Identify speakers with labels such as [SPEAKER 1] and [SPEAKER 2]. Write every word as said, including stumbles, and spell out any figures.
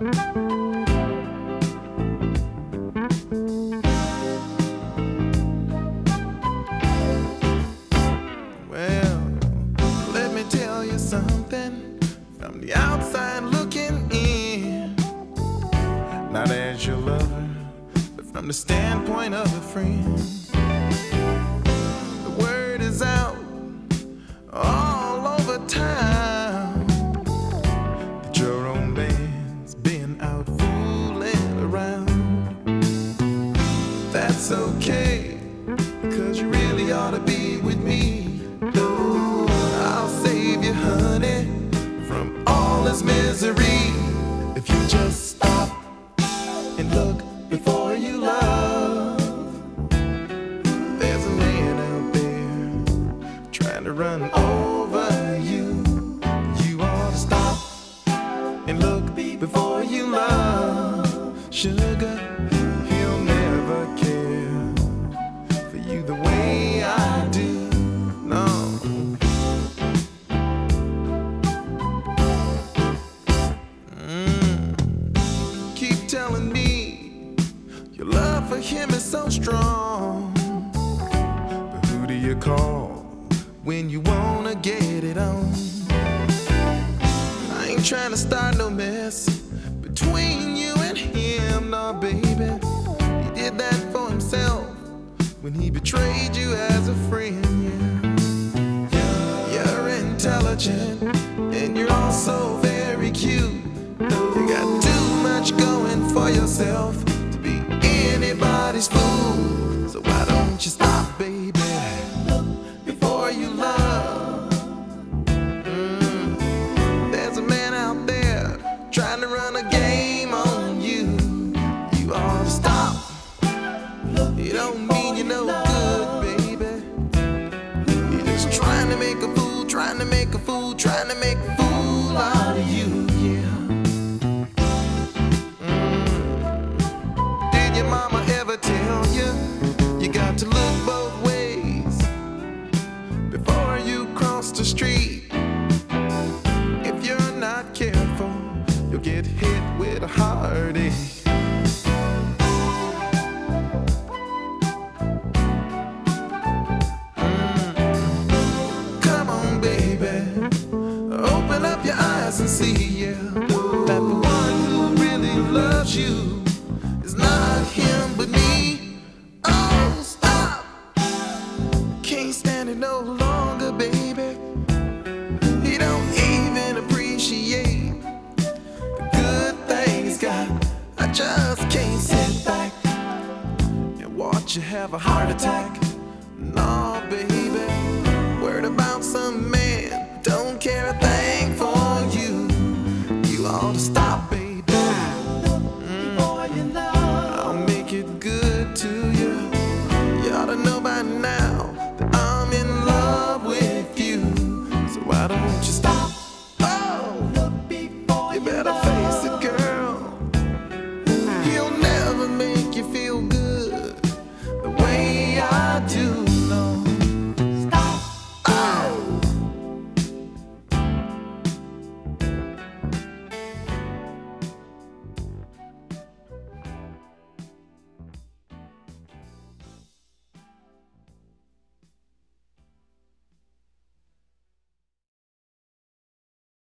[SPEAKER 1] Well, let me tell you something from the outside looking in. Not as your lover, but from the standpoint of a friend. The word is out all over town that your own man's been out fooling around. That's okay, cause you really ought to be with me. Oh, I'll save you, honey, from all this misery. If you just stop and look before you love. There's a man out there trying to run over you. You ought to stop and look before you love. Sugar, he'll never care for you the way I do. No. Mm. Keep telling me your love for him is so strong. But who do you call when you wanna get it on? I ain't trying to start no mess between you and him, no baby. He did that for himself when he betrayed you as a friend, yeah. You're intelligent and you're also very cute. You got too much going for yourself to be anybody's fool. So why don't you stop, baby, before you love? Mm. There's a man out there trying to run a game on you. You ought to stop. You don't mean you no good, baby. You're just trying to make a fool, trying to make a fool, trying to make a fool out of you, yeah. Did your mama ever tell you you got to look both ways before you cross the street? If you're not careful, you'll get hit with a heartache. Mm. Come on, baby, open up your eyes and see, yeah, that the one who really loves you is not him but me. Oh, stop. Can't stand it no longer, baby. He don't even appreciate the good things he's got. I just can't sit back and watch you have a heart attack.